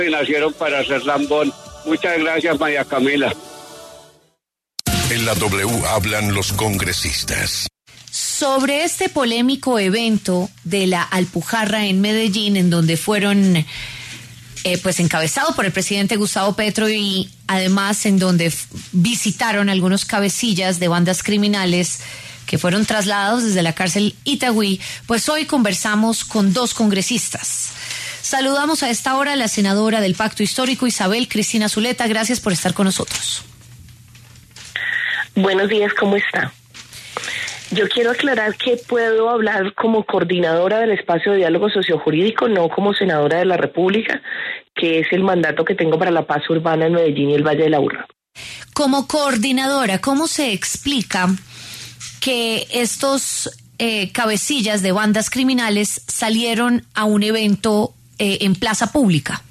y nacieron para ser lambón. Muchas gracias, María Camila. En la W hablan los congresistas. Sobre este polémico evento de la Alpujarra en Medellín, en donde fueron encabezado por el presidente Gustavo Petro y además en donde visitaron algunos cabecillas de bandas criminales que fueron trasladados desde la cárcel Itagüí, pues hoy conversamos con dos congresistas. Saludamos a esta hora a la senadora del Pacto Histórico, Isabel Cristina Zuleta. Gracias por estar con nosotros. Buenos días, ¿cómo está? Yo quiero aclarar que puedo hablar como coordinadora del espacio de diálogo sociojurídico, no como senadora de la República, que es el mandato que tengo para la paz urbana en Medellín y el Valle de la Urra. Como coordinadora, ¿cómo se explica que estos cabecillas de bandas criminales salieron a un evento en plaza pública?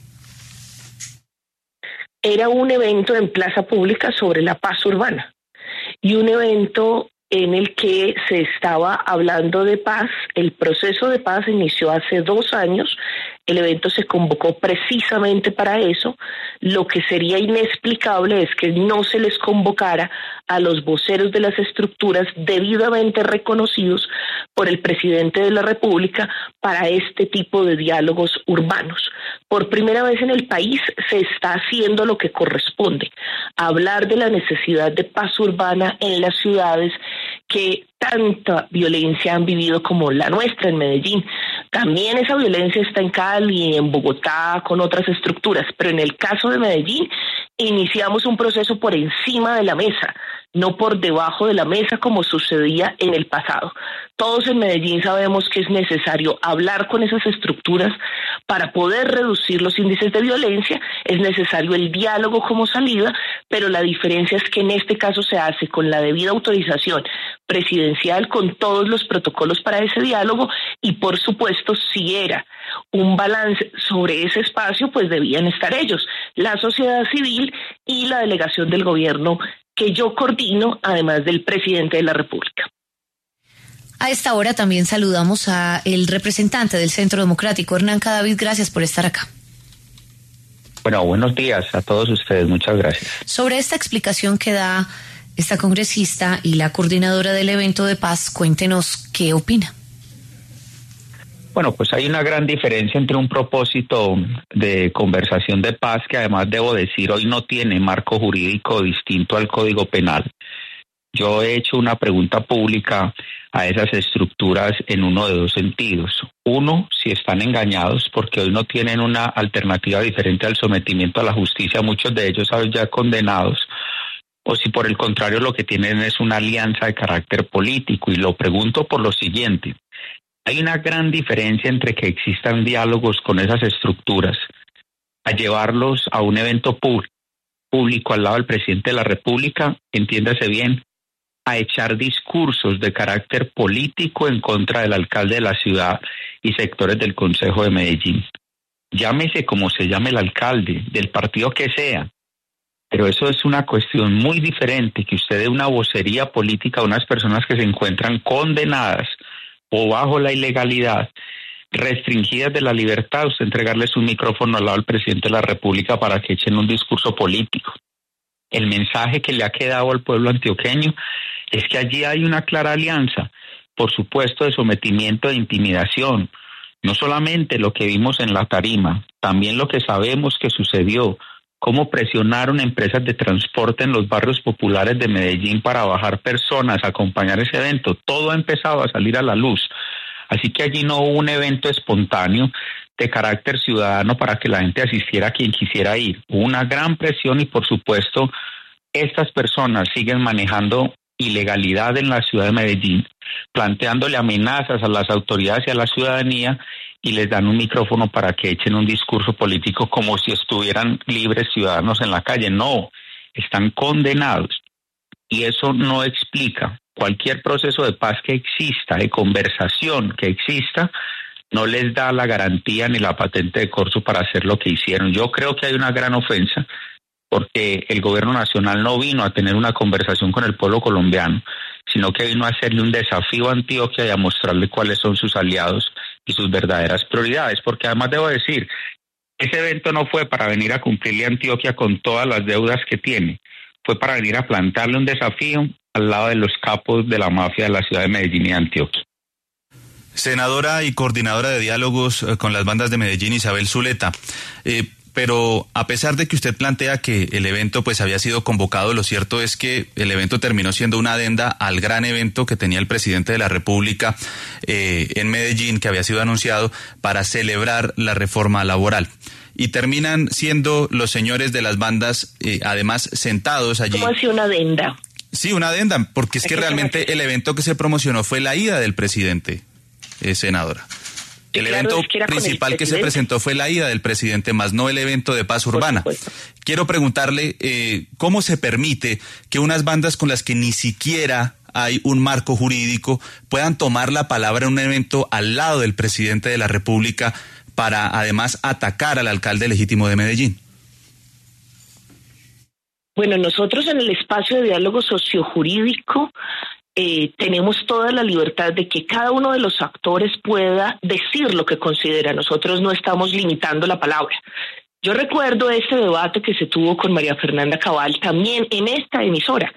Era un evento en plaza pública sobre la paz urbana y un evento en el que se estaba hablando de paz. El proceso de paz inició hace 2 años, el evento se convocó precisamente para eso. Lo que sería inexplicable es que no se les convocara a los voceros de las estructuras debidamente reconocidos por el presidente de la República para este tipo de diálogos urbanos. Por primera vez en el país se está haciendo lo que corresponde, hablar de la necesidad de paz urbana en las ciudades que tanta violencia han vivido como la nuestra en Medellín. También esa violencia está en Cali, en Bogotá, con otras estructuras, pero en el caso de Medellín iniciamos un proceso por encima de la mesa, no por debajo de la mesa como sucedía en el pasado. Todos en Medellín sabemos que es necesario hablar con esas estructuras para poder reducir los índices de violencia, es necesario el diálogo como salida, pero la diferencia es que en este caso se hace con la debida autorización presidencial, con todos los protocolos para ese diálogo y por supuesto si era un balance sobre ese espacio, pues debían estar ellos, la sociedad civil y la delegación del gobierno que yo coordino, además del presidente de la República. A esta hora también saludamos a el representante del Centro Democrático, Hernán Cadavid. Gracias por estar acá. Bueno, buenos días a todos ustedes, muchas gracias. Sobre esta explicación que da esta congresista y la coordinadora del evento de paz, cuéntenos qué opina. Bueno, pues hay una gran diferencia entre un propósito de conversación de paz, que además debo decir hoy no tiene marco jurídico distinto al Código Penal. Yo he hecho una pregunta pública a esas estructuras en uno de 2 sentidos. Uno, si están engañados porque hoy no tienen una alternativa diferente al sometimiento a la justicia, muchos de ellos saben ya condenados, o si por el contrario lo que tienen es una alianza de carácter político. Y lo pregunto por lo siguiente: hay una gran diferencia entre que existan diálogos con esas estructuras a llevarlos a un evento público al lado del presidente de la República, entiéndase bien, a echar discursos de carácter político en contra del alcalde de la ciudad y sectores del Consejo de Medellín. Llámese como se llame el alcalde, del partido que sea, pero eso es una cuestión muy diferente que usted dé una vocería política a unas personas que se encuentran condenadas o bajo la ilegalidad, restringidas de la libertad, usted entregarles un micrófono al lado del presidente de la República para que echen un discurso político. El mensaje que le ha quedado al pueblo antioqueño es que allí hay una clara alianza, por supuesto, de sometimiento e intimidación. No solamente lo que vimos en la tarima, también lo que sabemos que sucedió, cómo presionaron empresas de transporte en los barrios populares de Medellín para bajar personas a acompañar ese evento. Todo ha empezado a salir a la luz. Así que allí no hubo un evento espontáneo de carácter ciudadano para que la gente asistiera a quien quisiera ir. Hubo una gran presión y, por supuesto, estas personas siguen manejando ilegalidad en la ciudad de Medellín, planteándole amenazas a las autoridades y a la ciudadanía, y les dan un micrófono para que echen un discurso político como si estuvieran libres ciudadanos en la calle. No, están condenados. Y eso no explica cualquier proceso de paz que exista, de conversación que exista, no les da la garantía ni la patente de corso para hacer lo que hicieron. Yo creo que hay una gran ofensa porque el gobierno nacional no vino a tener una conversación con el pueblo colombiano, sino que vino a hacerle un desafío a Antioquia y a mostrarle cuáles son sus aliados y sus verdaderas prioridades. Porque además debo decir Ese evento no fue para venir a cumplirle a Antioquia con todas las deudas que tiene, fue para venir a plantarle un desafío al lado de los capos de la mafia de la ciudad de Medellín y Antioquia. Senadora y coordinadora de diálogos con las bandas de Medellín, Isabel Zuleta, pero a pesar de que usted plantea que el evento pues había sido convocado, lo cierto es que el evento terminó siendo una adenda al gran evento que tenía el presidente de la República en Medellín, que había sido anunciado para celebrar la reforma laboral. Y terminan siendo los señores de las bandas, además, sentados allí. ¿Cómo así una adenda? Sí, una adenda, porque es que realmente el evento que se promocionó fue la ida del presidente, senadora. El evento principal que se presentó fue la ida del presidente, más no el evento de paz urbana. Quiero preguntarle cómo se permite que unas bandas con las que ni siquiera hay un marco jurídico puedan tomar la palabra en un evento al lado del presidente de la República para además atacar al alcalde legítimo de Medellín. Bueno, nosotros en el espacio de diálogo sociojurídico tenemos toda la libertad de que cada uno de los actores pueda decir lo que considera. Nosotros no estamos limitando la palabra. Yo recuerdo este debate que se tuvo con María Fernanda Cabal también en esta emisora.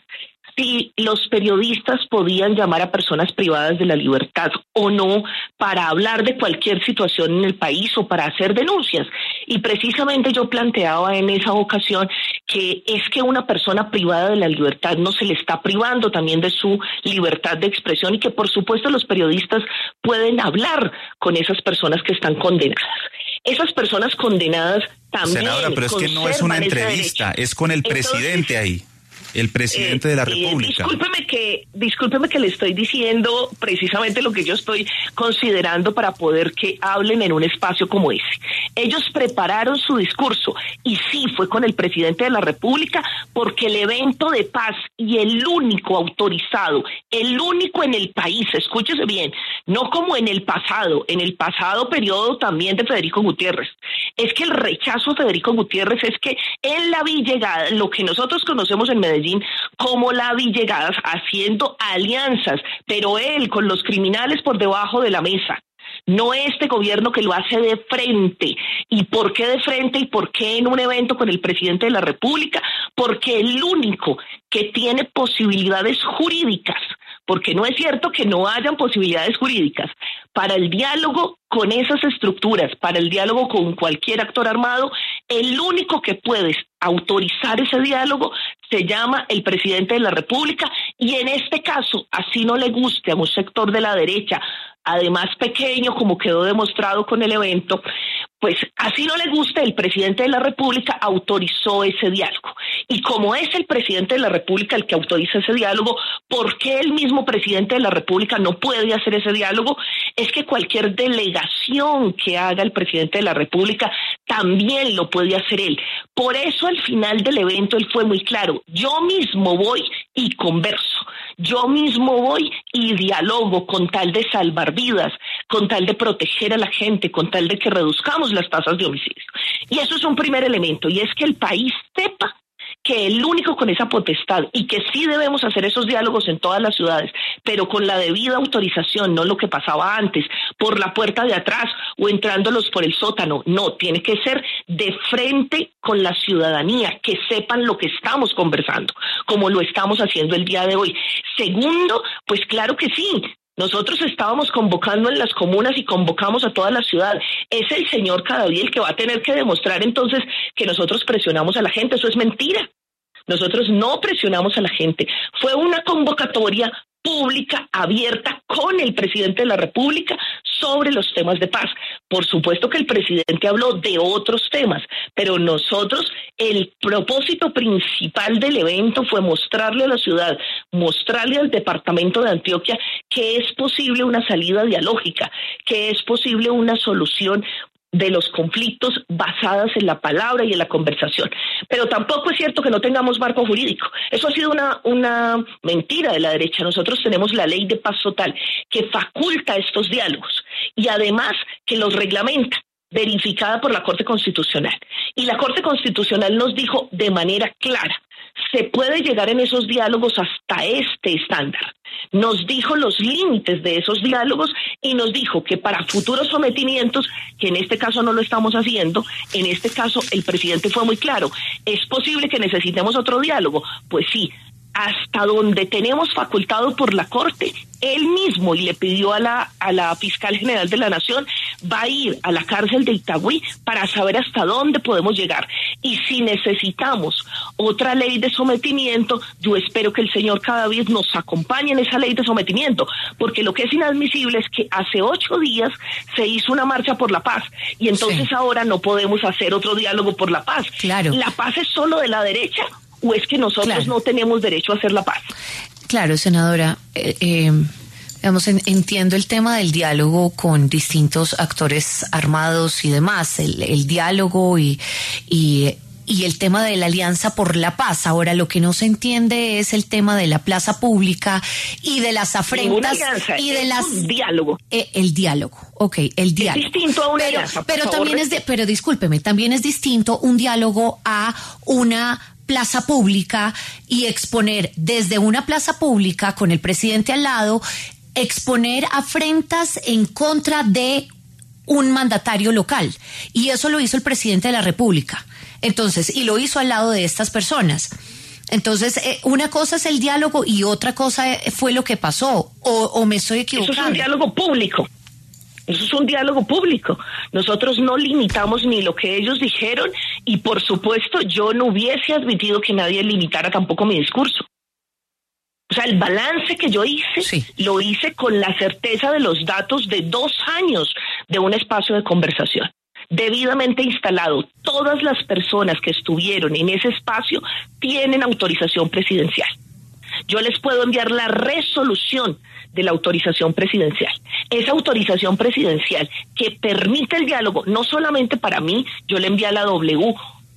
Si los periodistas podían llamar a personas privadas de la libertad o no para hablar de cualquier situación en el país o para hacer denuncias. Y precisamente yo planteaba en esa ocasión que es que una persona privada de la libertad no se le está privando también de su libertad de expresión y que por supuesto los periodistas pueden hablar con esas personas que están condenadas. Esas personas condenadas también... Senadora, pero es que no es una entrevista, es con el presidente ahí. El presidente de la República. Discúlpeme que le estoy diciendo precisamente lo que yo estoy considerando para poder que hablen en un espacio como ese. Ellos prepararon su discurso y sí fue con el presidente de la República porque el evento de paz y el único autorizado, el único en el país, escúchese bien, no como en el pasado periodo también de Federico Gutiérrez. Es que el rechazo a Federico Gutiérrez es que en la Villegadas, lo que nosotros conocemos en Medellín como la Villegadas, haciendo alianzas, pero él con los criminales por debajo de la mesa. No este gobierno que lo hace de frente. ¿Y por qué de frente y por qué en un evento con el presidente de la República? Porque el único que tiene posibilidades jurídicas, porque no es cierto que no hayan posibilidades jurídicas para el diálogo con esas estructuras, para el diálogo con cualquier actor armado, el único que puede autorizar ese diálogo se llama el presidente de la República y en este caso, así no le guste a un sector de la derecha, además pequeño como quedó demostrado con el evento, pues así no le gusta, el presidente de la República autorizó ese diálogo. Y como es el presidente de la República el que autoriza ese diálogo, ¿por qué el mismo presidente de la República no puede hacer ese diálogo? Es que cualquier delegación que haga el presidente de la República también lo puede hacer él. Por eso al final del evento él fue muy claro, yo mismo voy y converso, yo mismo voy y dialogo con tal de salvar vidas, con tal de proteger a la gente, con tal de que reduzcamos las tasas de homicidio. Y eso es un primer elemento, y es que el país sepa que el único con esa potestad, y que sí debemos hacer esos diálogos en todas las ciudades, pero con la debida autorización, no lo que pasaba antes, por la puerta de atrás o entrándolos por el sótano, no, tiene que ser de frente con la ciudadanía, que sepan lo que estamos conversando, como lo estamos haciendo el día de hoy. Segundo, pues claro que sí, nosotros estábamos convocando en las comunas y convocamos a toda la ciudad. Es el señor Cadavid el que va a tener que demostrar entonces que nosotros presionamos a la gente. Eso es mentira. Nosotros no presionamos a la gente. Fue una convocatoria pública, abierta, con el presidente de la República sobre los temas de paz. Por supuesto que el presidente habló de otros temas, pero nosotros, el propósito principal del evento fue mostrarle a la ciudad, mostrarle al departamento de Antioquia que es posible una salida dialógica, que es posible una solución de los conflictos basadas en la palabra y en la conversación. Pero tampoco es cierto que no tengamos marco jurídico. Eso ha sido una mentira de la derecha. Nosotros tenemos la ley de paz total que faculta estos diálogos y además que los reglamenta, verificada por la Corte Constitucional. Y la Corte Constitucional nos dijo de manera clara, se puede llegar en esos diálogos hasta este estándar. Nos dijo los límites de esos diálogos y nos dijo que para futuros sometimientos, que en este caso no lo estamos haciendo, en este caso el presidente fue muy claro, ¿es posible que necesitemos otro diálogo? Pues sí, hasta donde tenemos facultado por la Corte, él mismo, y le pidió a la Fiscal General de la Nación, va a ir a la cárcel de Itagüí para saber hasta dónde podemos llegar. Y si necesitamos otra ley de sometimiento, yo espero que el señor Cadavid nos acompañe en esa ley de sometimiento, porque lo que es inadmisible es que hace 8 días se hizo una marcha por la paz, y entonces ahora no podemos hacer otro diálogo por la paz. Claro. ¿La paz es solo de la derecha? ¿O es que nosotros no tenemos derecho a hacer la paz? Claro, senadora, digamos, entiendo el tema del diálogo con distintos actores armados y demás, el diálogo y el tema de la Alianza por la Paz. Ahora, lo que no se entiende es el tema de la plaza pública y de las afrentas y de un diálogo. El diálogo, el diálogo. Es distinto a una alianza. Pero también pero discúlpeme, también es distinto un diálogo a una plaza pública y exponer desde una plaza pública con el presidente al lado, exponer afrentas en contra de un mandatario local. Y eso lo hizo el presidente de la República. Entonces, y lo hizo al lado de estas personas. Entonces, una cosa es el diálogo y otra cosa fue lo que pasó. ¿O me estoy equivocando? Eso es un diálogo público. Eso es un diálogo público. Nosotros no limitamos ni lo que ellos dijeron y, por supuesto, yo no hubiese admitido que nadie limitara tampoco mi discurso. O sea, el balance que yo hice, lo hice con la certeza de los datos de 2 años de un espacio de conversación. Debidamente instalado. Todas las personas que estuvieron en ese espacio tienen autorización presidencial. Yo les puedo enviar la resolución de la autorización presidencial. Esa autorización presidencial que permite el diálogo, no solamente para mí, yo le envié a la W,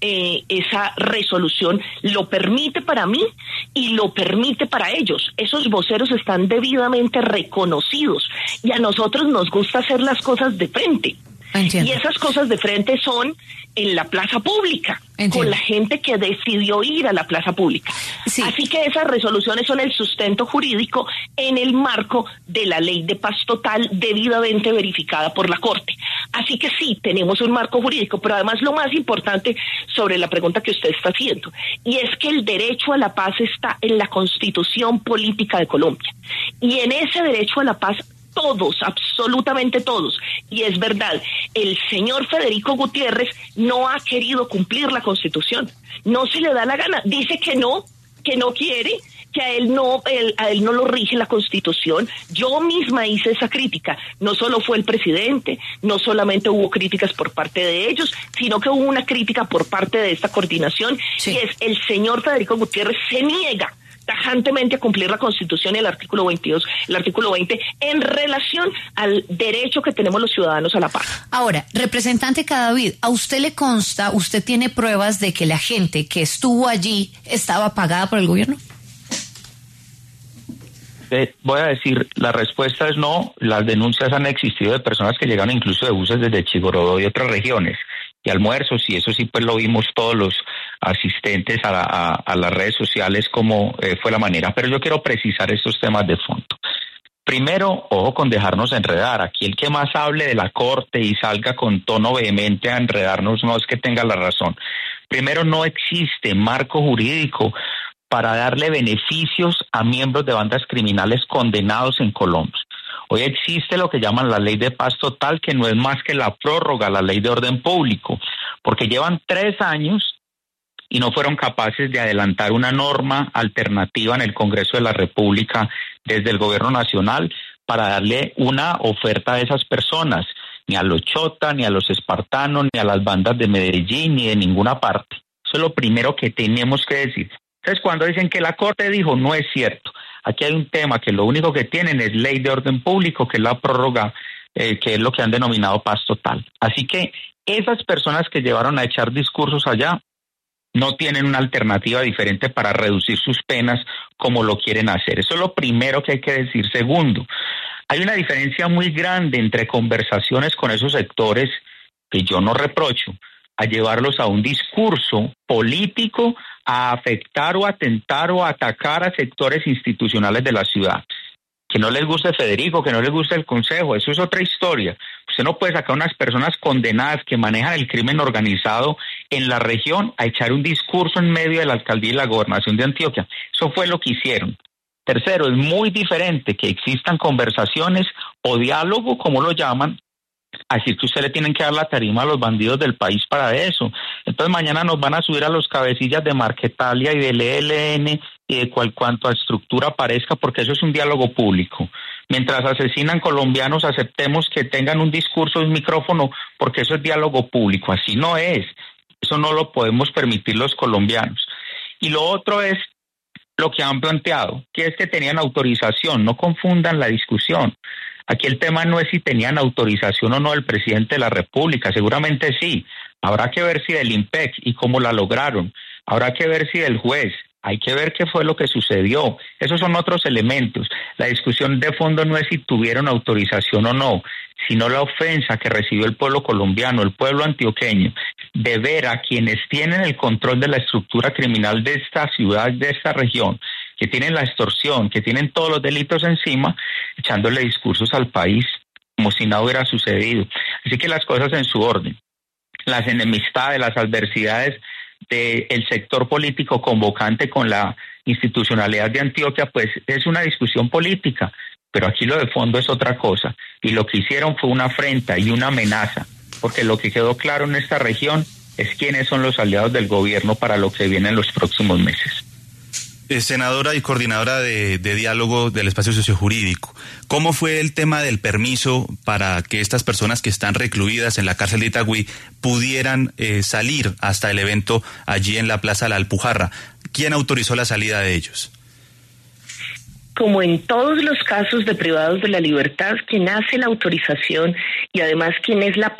esa resolución lo permite para mí y lo permite para ellos. Esos voceros están debidamente reconocidos y a nosotros nos gusta hacer las cosas de frente. Entiendo. Y esas cosas de frente son en la plaza pública, con la gente que decidió ir a la plaza pública. Sí. Así que esas resoluciones son el sustento jurídico en el marco de la ley de paz total debidamente verificada por la Corte. Así que sí, tenemos un marco jurídico, pero además lo más importante sobre la pregunta que usted está haciendo, y es que el derecho a la paz está en la Constitución Política de Colombia. Y en ese derecho a la paz todos, absolutamente todos, y es verdad, el señor Federico Gutiérrez no ha querido cumplir la Constitución, no se le da la gana, dice que no quiere, que a él no lo rige la Constitución. Yo misma hice esa crítica, no solo fue el presidente, no solamente hubo críticas por parte de ellos, sino que hubo una crítica por parte de esta coordinación, y es el señor Federico Gutiérrez se niega tajantemente a cumplir la Constitución y el artículo 22, el artículo 20, en relación al derecho que tenemos los ciudadanos a la paz. Ahora, representante Cadavid, ¿a usted le consta, usted tiene pruebas de que la gente que estuvo allí estaba pagada por el gobierno? Voy a decir, la respuesta es no. Las denuncias han existido de personas que llegan incluso de buses desde Chigorodó y otras regiones, y almuerzos, y eso sí, pues lo vimos todos los asistentes a las redes sociales cómo fue la manera. Pero yo quiero precisar estos temas de fondo. Primero, ojo con dejarnos enredar. Aquí el que más hable de la Corte y salga con tono vehemente a enredarnos no es que tenga la razón. Primero, no existe marco jurídico para darle beneficios a miembros de bandas criminales condenados en Colombia. Hoy existe lo que llaman la ley de paz total, que no es más que la prórroga a la ley de orden público, porque llevan 3 años y no fueron capaces de adelantar una norma alternativa en el Congreso de la República desde el Gobierno Nacional para darle una oferta a esas personas, ni a los Chota, ni a los espartanos, ni a las bandas de Medellín, ni de ninguna parte. Eso es lo primero que tenemos que decir. Entonces, cuando dicen que la Corte dijo, no es cierto. Aquí hay un tema que lo único que tienen es ley de orden público, que es la prórroga, que es lo que han denominado paz total. Así que esas personas que llevaron a echar discursos allá no tienen una alternativa diferente para reducir sus penas como lo quieren hacer. Eso es lo primero que hay que decir. Segundo, hay una diferencia muy grande entre conversaciones con esos sectores, que yo no reprocho, a llevarlos a un discurso político a afectar o atentar o atacar a sectores institucionales de la ciudad. Que no les guste Federico, que no les guste el Consejo, eso es otra historia. Usted no puede sacar a unas personas condenadas que manejan el crimen organizado en la región a echar un discurso en medio de la alcaldía y la gobernación de Antioquia. Eso fue lo que hicieron. Tercero, es muy diferente que existan conversaciones o diálogo, como lo llaman, así que usted le tienen que dar la tarima a los bandidos del país para eso. Entonces mañana nos van a subir a los cabecillas de Marquetalia y del ELN y de cuanto a estructura parezca, porque eso es un diálogo público. Mientras asesinan colombianos, aceptemos que tengan un discurso, un micrófono, porque eso es diálogo público. Así no es. Eso no lo podemos permitir los colombianos. Y lo otro es lo que han planteado, que es que tenían autorización. No confundan la discusión. Aquí el tema no es si tenían autorización o no del presidente de la República, seguramente sí. Habrá que ver si del IMPEC y cómo la lograron. Habrá que ver si del juez. Hay que ver qué fue lo que sucedió. Esos son otros elementos. La discusión de fondo no es si tuvieron autorización o no, sino la ofensa que recibió el pueblo colombiano, el pueblo antioqueño, de ver a quienes tienen el control de la estructura criminal de esta ciudad, de esta región, que tienen la extorsión, que tienen todos los delitos encima, echándole discursos al país como si nada hubiera sucedido. Así que las cosas en su orden. Las enemistades, las adversidades del sector político convocante con la institucionalidad de Antioquia, pues es una discusión política, pero aquí lo de fondo es otra cosa. Y lo que hicieron fue una afrenta y una amenaza, porque lo que quedó claro en esta región es quiénes son los aliados del gobierno para lo que viene en los próximos meses. Senadora y coordinadora de diálogo del espacio sociojurídico, ¿cómo fue el tema del permiso para que estas personas que están recluidas en la cárcel de Itagüí pudieran salir hasta el evento allí en la Plaza La Alpujarra? ¿Quién autorizó la salida de ellos? Como en todos los casos de privados de la libertad, quien hace la autorización y además quien es la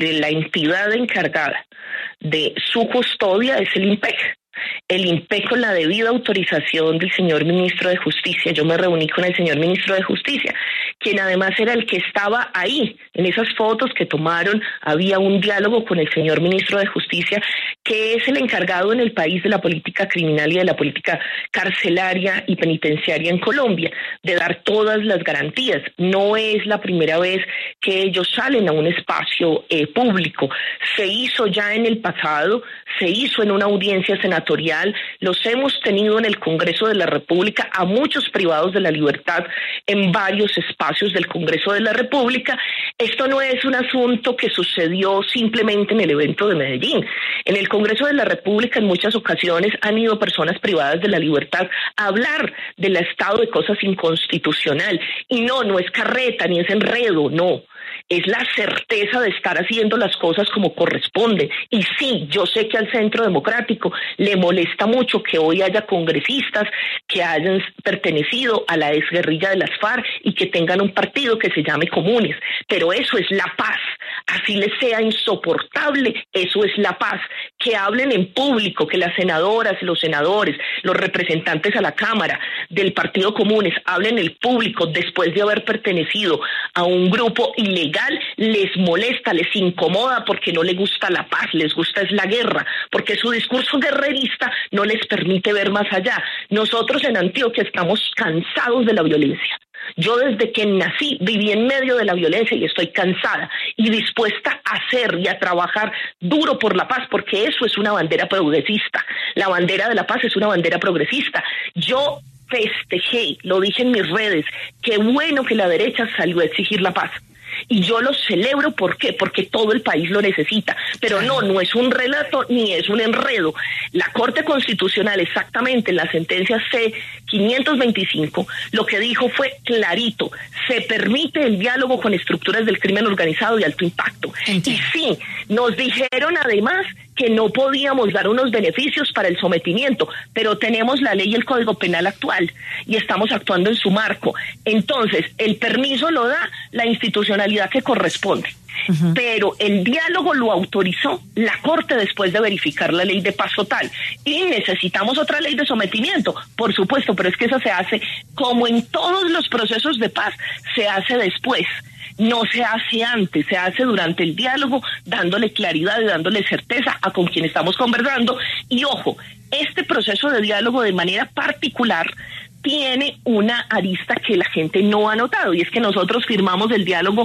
entidad encargada de su custodia es el IMPEC. El IMPEC, con la debida autorización del señor ministro de Justicia. Yo me reuní con el señor ministro de Justicia, quien además era el que estaba ahí. En esas fotos que tomaron había un diálogo con el señor ministro de Justicia, que es el encargado en el país de la política criminal y de la política carcelaria y penitenciaria en Colombia, de dar todas las garantías. No es la primera vez que ellos salen a un espacio público. Se hizo ya en el pasado, se hizo en una audiencia senatorial, los hemos tenido en el Congreso de la República, a muchos privados de la libertad en varios espacios del Congreso de la República. Esto no es un asunto que sucedió simplemente en el evento de Medellín. En el Congreso de la República en muchas ocasiones han ido personas privadas de la libertad a hablar del estado de cosas inconstitucional. Y no es carreta ni es enredo, no. Es la certeza de estar haciendo las cosas como corresponde. Y sí, yo sé que al Centro Democrático le molesta mucho que hoy haya congresistas que hayan pertenecido a la exguerrilla de las FARC y que tengan un partido que se llame Comunes, pero eso es la paz. Así les sea insoportable, eso es la paz. Que hablen en público, que las senadoras, los senadores, los representantes a la Cámara del Partido Comunes hablen en público después de haber pertenecido a un grupo ilegal, les molesta, les incomoda porque no les gusta la paz, les gusta es la guerra, porque su discurso guerrerista no les permite ver más allá. Nosotros en Antioquia estamos cansados de la violencia. Yo desde que nací viví en medio de la violencia y estoy cansada y dispuesta a hacer y a trabajar duro por la paz, porque eso es una bandera progresista. La bandera de la paz es una bandera progresista. Yo festejé, lo dije en mis redes, qué bueno que la derecha salió a exigir la paz. Y yo lo celebro, ¿por qué? Porque todo el país lo necesita. Pero no es un relato ni es un enredo. La Corte Constitucional, exactamente en la sentencia C-525, lo que dijo fue clarito: se permite el diálogo con estructuras del crimen organizado de alto impacto. Entiendo. Y sí, nos dijeron además que no podíamos dar unos beneficios para el sometimiento, pero tenemos la ley y el Código Penal actual y estamos actuando en su marco. Entonces, el permiso lo da la institucionalidad que corresponde. Uh-huh. Pero el diálogo lo autorizó la Corte después de verificar la ley de paz total. Y necesitamos otra ley de sometimiento, por supuesto, pero es que eso se hace, como en todos los procesos de paz, se hace después. no se hace antes, se hace durante el diálogo, dándole claridad y dándole certeza a con quien estamos conversando. Y ojo, este proceso de diálogo de manera particular tiene una arista que la gente no ha notado, y es que nosotros firmamos el diálogo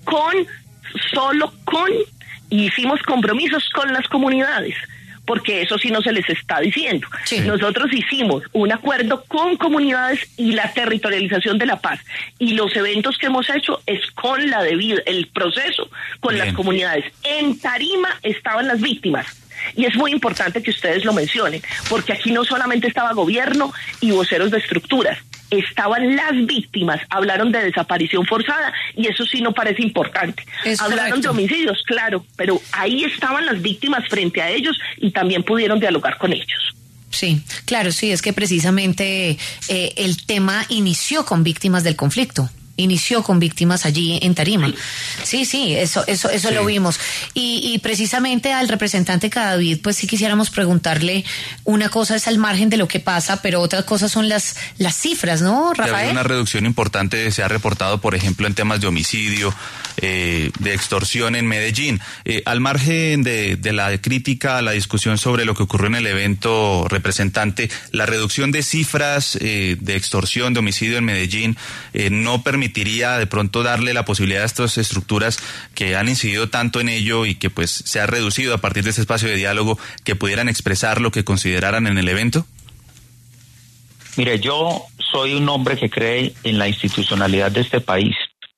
y hicimos compromisos con las comunidades, porque eso sí no se les está diciendo. Sí. Nosotros hicimos un acuerdo con comunidades y la territorialización de la paz, y los eventos que hemos hecho es con el proceso con las comunidades. En Tarima estaban las víctimas, y es muy importante que ustedes lo mencionen, porque aquí no solamente estaba gobierno y voceros de estructuras, estaban las víctimas, hablaron de desaparición forzada, y eso sí no parece importante. Hablaron de homicidios, claro, pero ahí estaban las víctimas frente a ellos y también pudieron dialogar con ellos. Sí, claro, sí, es que precisamente el tema inició con víctimas del conflicto. Inició con víctimas allí en Tarima. Sí, eso sí. Lo vimos. Y precisamente al representante Cadavid, pues sí quisiéramos preguntarle, una cosa es al margen de lo que pasa, pero otra cosa son las cifras, ¿no, Rafael? Hay una reducción importante, se ha reportado, por ejemplo, en temas de homicidio, de extorsión en Medellín. Al margen de la crítica, la discusión sobre lo que ocurrió en el evento, representante, la reducción de cifras de extorsión, de homicidio en Medellín, no permitiría de pronto darle la posibilidad a estas estructuras que han incidido tanto en ello y que pues se ha reducido a partir de este espacio de diálogo, que pudieran expresar lo que consideraran en el evento? Mire, yo soy un hombre que cree en la institucionalidad de este país.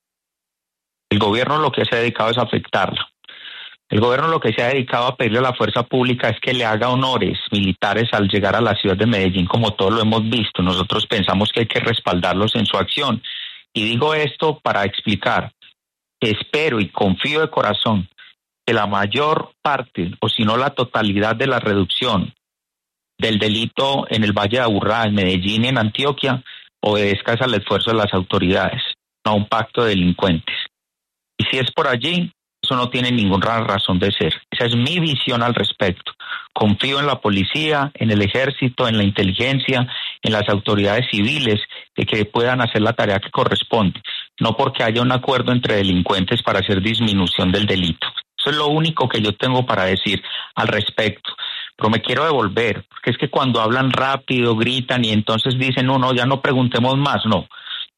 El gobierno lo que se ha dedicado es a afectarla. El gobierno lo que se ha dedicado a pedirle a la fuerza pública es que le haga honores militares al llegar a la ciudad de Medellín, como todos lo hemos visto. Nosotros pensamos que hay que respaldarlos en su acción. Y digo esto para explicar que espero y confío de corazón que la mayor parte, o si no la totalidad de la reducción del delito en el Valle de Aburrá, en Medellín y en Antioquia, obedezca al esfuerzo de las autoridades, no a un pacto de delincuentes. Y si es por allí, eso no tiene ninguna razón de ser. Esa es mi visión al respecto. Confío en la policía, en el ejército, en la inteligencia, en las autoridades civiles, de que puedan hacer la tarea que corresponde, no porque haya un acuerdo entre delincuentes para hacer disminución del delito. Eso es lo único que yo tengo para decir al respecto. Pero me quiero devolver, porque es que cuando hablan rápido, gritan y entonces dicen, no, ya no preguntemos más, no.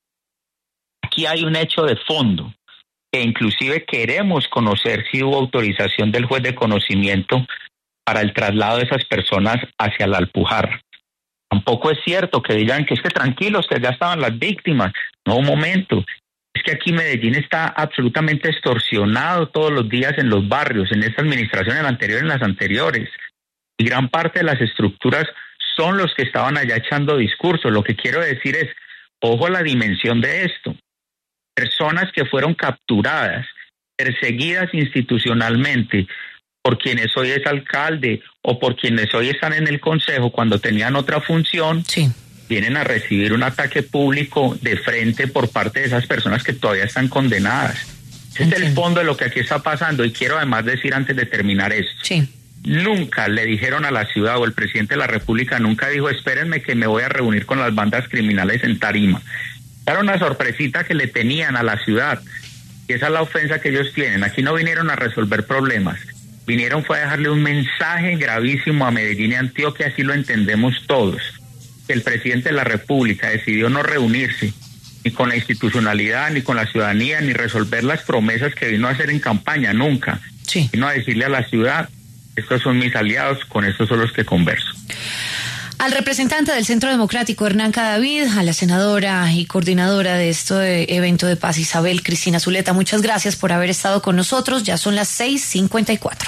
Aquí hay un hecho de fondo, que inclusive queremos conocer si hubo autorización del juez de conocimiento para el traslado de esas personas hacia la Alpujarra. Tampoco es cierto que digan que es que tranquilos, que ya estaban las víctimas. No, un momento. Es que aquí Medellín está absolutamente extorsionado todos los días en los barrios, en esta administración, en la anterior, en las anteriores. Y gran parte de las estructuras son los que estaban allá echando discursos. Lo que quiero decir es, ojo a la dimensión de esto. Personas que fueron capturadas, perseguidas institucionalmente por quienes hoy es alcalde o por quienes hoy están en el consejo cuando tenían otra función, sí, vienen a recibir un ataque público de frente por parte de esas personas que todavía están condenadas. Ese es el fondo de lo que aquí está pasando. Y quiero además decir antes de terminar esto, sí, nunca le dijeron a la ciudad, o el presidente de la República nunca dijo, espérenme que me voy a reunir con las bandas criminales en Tarima. Era una sorpresita que le tenían a la ciudad, y esa es la ofensa que ellos tienen. Aquí no vinieron a resolver problemas, vinieron fue a dejarle un mensaje gravísimo a Medellín y Antioquia, así lo entendemos todos. El presidente de la República decidió no reunirse ni con la institucionalidad, ni con la ciudadanía, ni resolver las promesas que vino a hacer en campaña, nunca. Sí. Vino a decirle a la ciudad, estos son mis aliados, con estos son los que converso. Al representante del Centro Democrático, Hernán Cadavid, a la senadora y coordinadora de este evento de paz, Isabel Cristina Zuleta, muchas gracias por haber estado con nosotros. Ya son las 6:54.